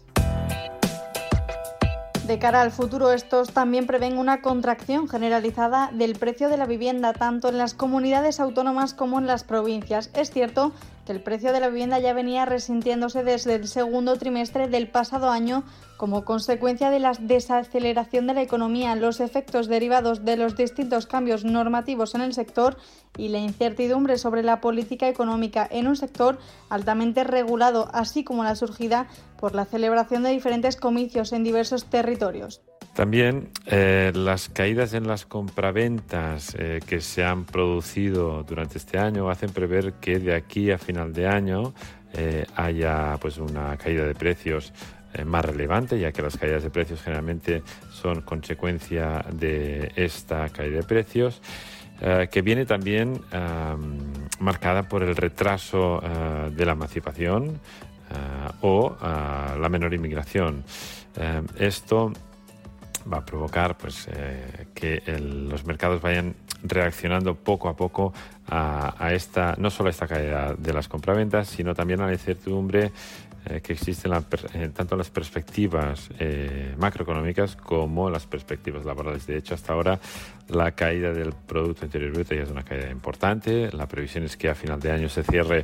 De cara al futuro, estos también prevén una contracción generalizada del precio de la vivienda, tanto en las comunidades autónomas como en las provincias. Es cierto que el precio de la vivienda ya venía resintiéndose desde el segundo trimestre del pasado año como consecuencia de la desaceleración de la economía, los efectos derivados de los distintos cambios normativos en el sector y la incertidumbre sobre la política económica en un sector altamente regulado, así como la surgida por la celebración de diferentes comicios en diversos territorios. También eh, las caídas en las compraventas eh, que se han producido durante este año hacen prever que de aquí a final de año eh, haya pues una caída de precios eh, más relevante, ya que las caídas de precios generalmente son consecuencia de esta caída de precios, eh, que viene también eh, marcada por el retraso eh, de la emancipación eh, o eh, la menor inmigración. Eh, esto va a provocar pues eh, que el, los mercados vayan reaccionando poco a poco a, a esta, no solo a esta caída de las compraventas, sino también a la incertidumbre eh, que existe en la, eh, tanto en las perspectivas eh, macroeconómicas como las perspectivas laborales. De hecho, hasta ahora la caída del Producto Interior Bruto ya es una caída importante. La previsión es que a final de año se cierre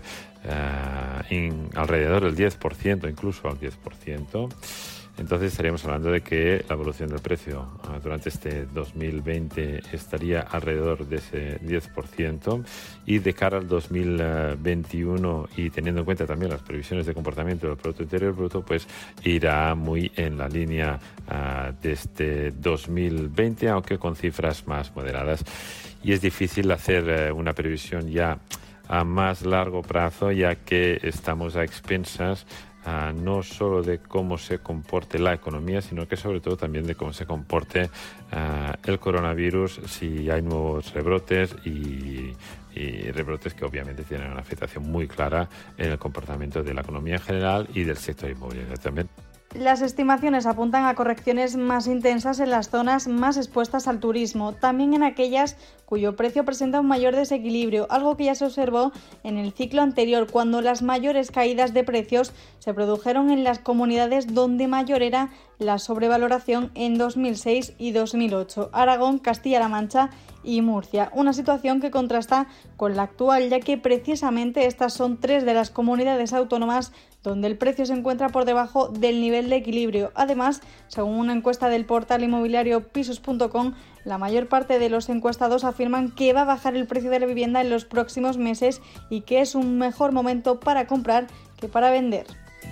eh, en alrededor del diez por ciento, incluso al diez por ciento. Entonces estaríamos hablando de que la evolución del precio uh, durante este dos mil veinte estaría alrededor de ese diez por ciento, y de cara al dos mil veintiuno, y teniendo en cuenta también las previsiones de comportamiento del Producto Interior Bruto, pues irá muy en la línea uh, de este dos mil veinte, aunque con cifras más moderadas. Y es difícil hacer uh, una previsión ya a más largo plazo, ya que estamos a expensas Uh, no solo de cómo se comporte la economía, sino que sobre todo también de cómo se comporte uh, el coronavirus, si hay nuevos rebrotes y, y rebrotes que obviamente tienen una afectación muy clara en el comportamiento de la economía en general y del sector inmobiliario también. Las estimaciones apuntan a correcciones más intensas en las zonas más expuestas al turismo, también en aquellas cuyo precio presenta un mayor desequilibrio, algo que ya se observó en el ciclo anterior, cuando las mayores caídas de precios se produjeron en las comunidades donde mayor era la sobrevaloración en dos mil seis y dos mil ocho, Aragón, Castilla-La Mancha y Murcia, una situación que contrasta con la actual, ya que precisamente estas son tres de las comunidades autónomas donde el precio se encuentra por debajo del nivel de equilibrio. Además, según una encuesta del portal inmobiliario pisos punto com, la mayor parte de los encuestados afirman que va a bajar el precio de la vivienda en los próximos meses y que es un mejor momento para comprar que para vender.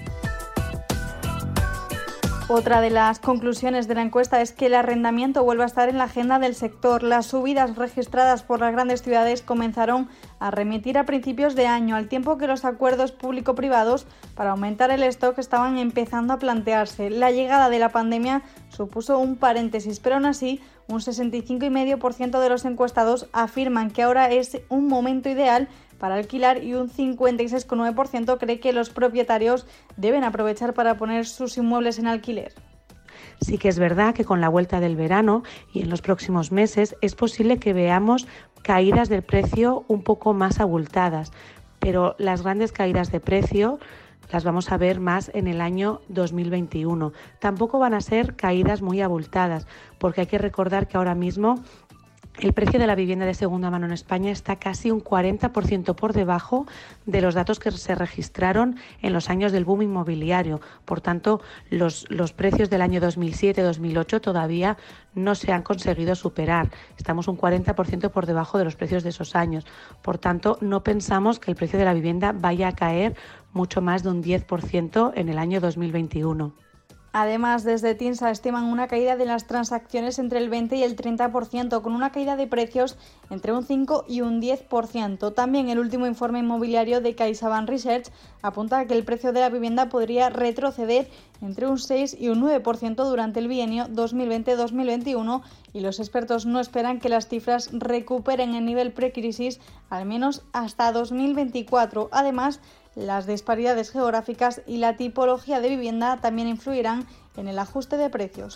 Otra de las conclusiones de la encuesta es que el arrendamiento vuelve a estar en la agenda del sector. Las subidas registradas por las grandes ciudades comenzaron a remitir a principios de año, al tiempo que los acuerdos público-privados para aumentar el stock estaban empezando a plantearse. La llegada de la pandemia supuso un paréntesis, pero aún así un sesenta y cinco coma cinco por ciento de los encuestados afirman que ahora es un momento ideal para alquilar y un cincuenta y seis coma nueve por ciento cree que los propietarios deben aprovechar para poner sus inmuebles en alquiler. Sí que es verdad que con la vuelta del verano y en los próximos meses es posible que veamos caídas del precio un poco más abultadas, pero las grandes caídas de precio las vamos a ver más en el año dos mil veintiuno. Tampoco van a ser caídas muy abultadas, porque hay que recordar que ahora mismo el precio de la vivienda de segunda mano en España está casi un cuarenta por ciento por debajo de los datos que se registraron en los años del boom inmobiliario. Por tanto, los, los precios del año dos mil siete dos mil ocho todavía no se han conseguido superar. Estamos un cuarenta por ciento por debajo de los precios de esos años. Por tanto, no pensamos que el precio de la vivienda vaya a caer mucho más de un diez por ciento en el año dos mil veintiuno. Además, desde TINSA estiman una caída de las transacciones entre el veinte y el treinta por ciento, con una caída de precios entre un cinco y un diez por ciento. También el último informe inmobiliario de CaixaBank Research apunta a que el precio de la vivienda podría retroceder entre un seis y un nueve por ciento durante el bienio dos mil veinte dos mil veintiuno, y los expertos no esperan que las cifras recuperen el nivel precrisis al menos hasta dos mil veinticuatro. Además, las disparidades geográficas y la tipología de vivienda también influirán en el ajuste de precios.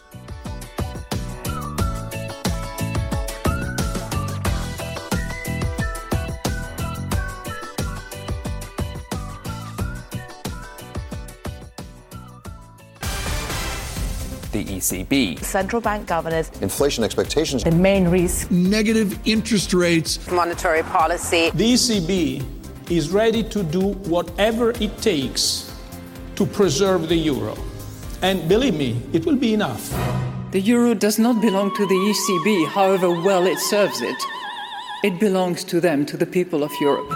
The E C B. Central bank governors. Inflation expectations. The main risk. Negative interest rates. Monetary policy. The E C B is ready to do whatever it takes to preserve the euro. And believe me, it will be enough. The euro does not belong to the E C B, however well it serves it. It belongs to them, to the people of Europe.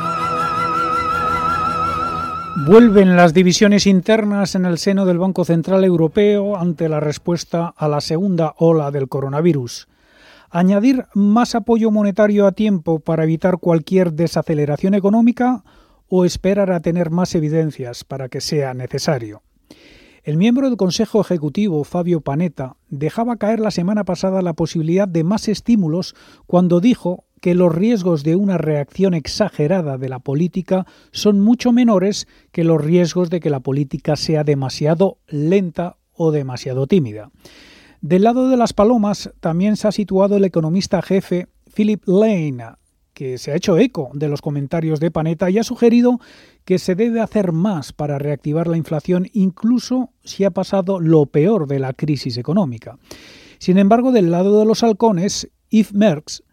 Vuelven las divisiones internas en el seno del Banco Central Europeo ante la respuesta a la segunda ola del coronavirus. ¿Añadir más apoyo monetario a tiempo para evitar cualquier desaceleración económica o esperar a tener más evidencias para que sea necesario? El miembro del Consejo Ejecutivo, Fabio Panetta, dejaba caer la semana pasada la posibilidad de más estímulos cuando dijo que los riesgos de una reacción exagerada de la política son mucho menores que los riesgos de que la política sea demasiado lenta o demasiado tímida. Del lado de las palomas también se ha situado el economista jefe Philip Lane, que se ha hecho eco de los comentarios de Panetta y ha sugerido que se debe hacer más para reactivar la inflación, incluso si ha pasado lo peor de la crisis económica. Sin embargo, del lado de los halcones, Yves Merckx,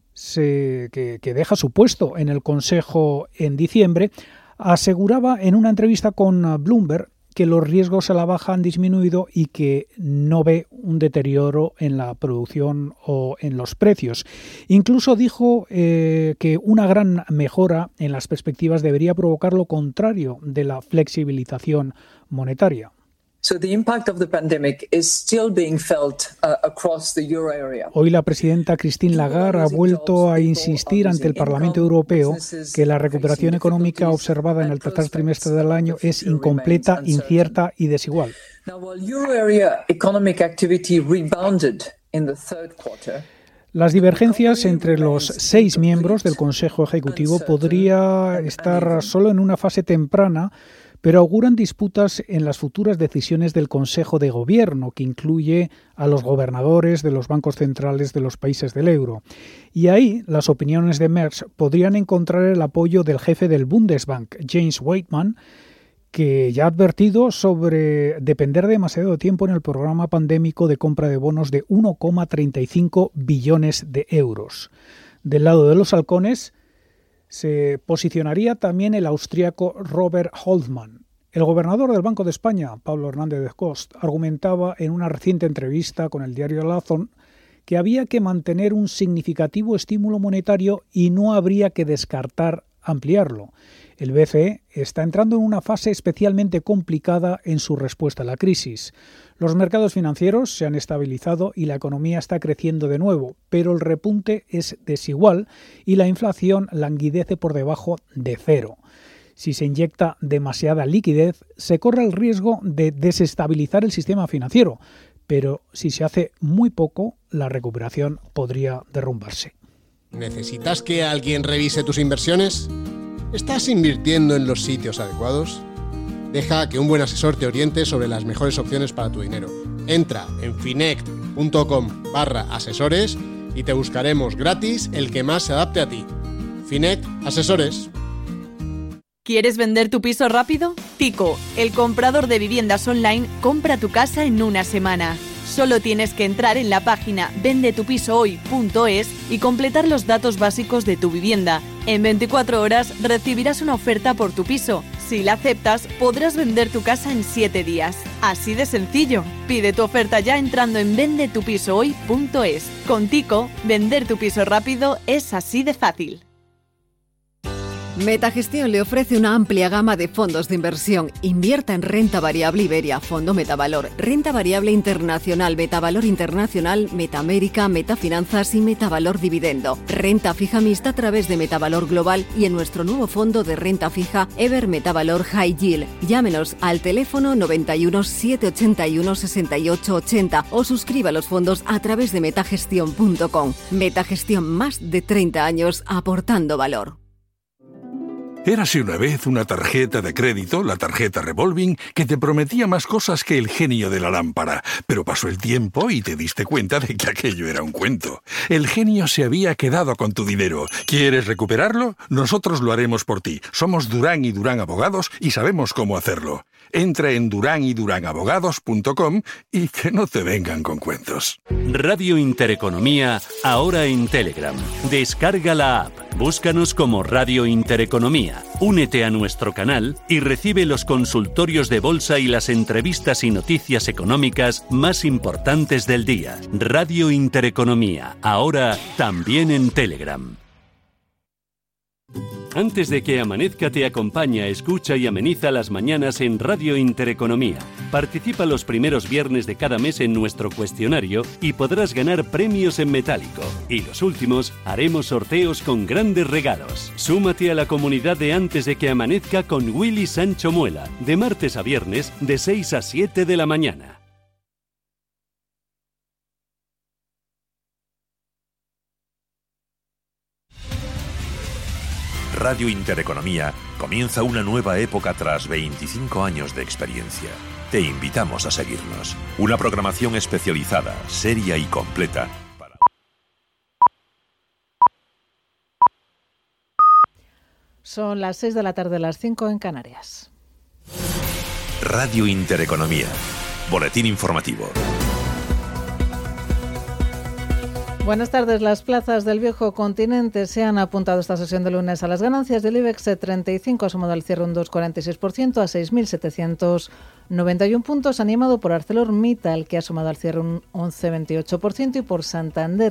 se, que, que deja su puesto en el Consejo en diciembre, aseguraba en una entrevista con Bloomberg que los riesgos a la baja han disminuido y que no ve un deterioro en la producción o en los precios. Incluso dijo eh, que una gran mejora en las perspectivas debería provocar lo contrario de la flexibilización monetaria. So the impact of the pandemic is still being felt uh, across the euro area. Hoy la presidenta Christine Lagarde ha vuelto a insistir ante el Parlamento Europeo que la recuperación económica observada en el tercer trimestre del año es incompleta, incierta y desigual. Now, while euro area economic activity rebounded in the third quarter, las divergencias entre los seis miembros del Consejo Ejecutivo podría estar solo en una fase temprana, pero auguran disputas en las futuras decisiones del Consejo de Gobierno, que incluye a los gobernadores de los bancos centrales de los países del euro. Y ahí las opiniones de Merckx podrían encontrar el apoyo del jefe del Bundesbank, James Weidmann, que ya ha advertido sobre depender demasiado tiempo en el programa pandémico de compra de bonos de uno coma treinta y cinco billones de euros. Del lado de los halcones se posicionaría también el austríaco Robert Holzmann. El gobernador del Banco de España, Pablo Hernández de Cost, argumentaba en una reciente entrevista con el diario La Razón que había que mantener un significativo estímulo monetario y no habría que descartar ampliarlo. El B C E está entrando en una fase especialmente complicada en su respuesta a la crisis. Los mercados financieros se han estabilizado y la economía está creciendo de nuevo, pero el repunte es desigual y la inflación languidece por debajo de cero. Si se inyecta demasiada liquidez, se corre el riesgo de desestabilizar el sistema financiero, pero si se hace muy poco, la recuperación podría derrumbarse. ¿Necesitas que alguien revise tus inversiones? ¿Estás invirtiendo en los sitios adecuados? Deja que un buen asesor te oriente sobre las mejores opciones para tu dinero. Entra en finect.com barra asesores y te buscaremos gratis el que más se adapte a ti. Finect Asesores. ¿Quieres vender tu piso rápido? Tico, el comprador de viviendas online, compra tu casa en una semana. Solo tienes que entrar en la página vende tu piso hoy punto es y completar los datos básicos de tu vivienda. En veinticuatro horas recibirás una oferta por tu piso. Si la aceptas, podrás vender tu casa en siete días. Así de sencillo. Pide tu oferta ya entrando en vende tu piso hoy punto es. Con Tico, vender tu piso rápido es así de fácil. Metagestión le ofrece una amplia gama de fondos de inversión. Invierta en renta variable Iberia, Fondo Metavalor, renta variable internacional, Metavalor Internacional, Metamérica, Metafinanzas y Metavalor Dividendo. Renta fija mixta a través de Metavalor Global y en nuestro nuevo fondo de renta fija Ever Metavalor High Yield. Llámenos al teléfono noventa y uno, setecientos ochenta y uno, sesenta y ocho ochenta o suscriba a los fondos a través de metagestión punto com. Metagestión, más de treinta años aportando valor. Érase una vez una tarjeta de crédito, la tarjeta Revolving, que te prometía más cosas que el genio de la lámpara. Pero pasó el tiempo y te diste cuenta de que aquello era un cuento. El genio se había quedado con tu dinero. ¿Quieres recuperarlo? Nosotros lo haremos por ti. Somos Durán y Durán Abogados y sabemos cómo hacerlo. Entra en durán y durán abogados punto com y que no te vengan con cuentos. Radio Intereconomía, ahora en Telegram. Descarga la app. Búscanos como Radio Intereconomía. Únete a nuestro canal y recibe los consultorios de bolsa y las entrevistas y noticias económicas más importantes del día. Radio Intereconomía, ahora también en Telegram. Antes de que amanezca te acompaña, escucha y ameniza las mañanas en Radio Intereconomía. Participa los primeros viernes de cada mes en nuestro cuestionario y podrás ganar premios en metálico. Y los últimos haremos sorteos con grandes regalos. Súmate a la comunidad de Antes de que amanezca con Willy Sancho Muela, de martes a viernes de seis a siete de la mañana. Radio Intereconomía comienza una nueva época tras veinticinco años de experiencia. Te invitamos a seguirnos. Una programación especializada, seria y completa. Para... Son las seis de la tarde, las cinco en Canarias. Radio Intereconomía. Boletín informativo. Buenas tardes. Las plazas del viejo continente se han apuntado esta sesión de lunes a las ganancias del IBEX treinta y cinco, asomado al cierre un dos coma cuarenta y seis por ciento a seis mil setecientos noventa y uno puntos, animado por ArcelorMittal, que ha sumado al cierre un once coma veintiocho por ciento, y por Santander,